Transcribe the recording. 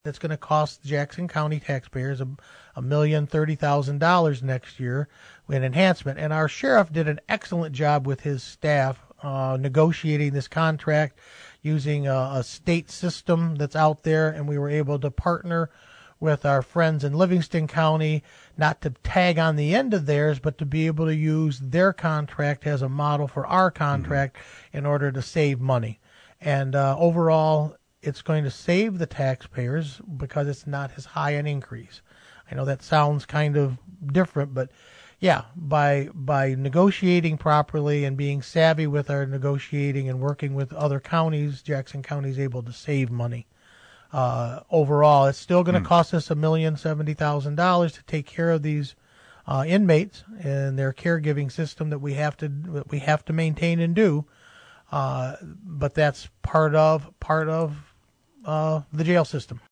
that's going to cost Jackson County taxpayers $1,030,000 next year with enhancement. And our sheriff did an excellent job with his staff negotiating this contract using a state system that's out there, and we were able to partner with our friends in Livingston County, not to tag on the end of theirs, but to be able to use their contract as a model for our contract in order to save money. And overall, it's going to save the taxpayers because it's not as high an increase. I know that sounds kind of different, but yeah, by negotiating properly and being savvy with our negotiating and working with other counties, Jackson County is able to save money. Overall, it's still going to cost us $1,070,000 to take care of these inmates and their caregiving system that we have to maintain and do. But that's part of the jail system.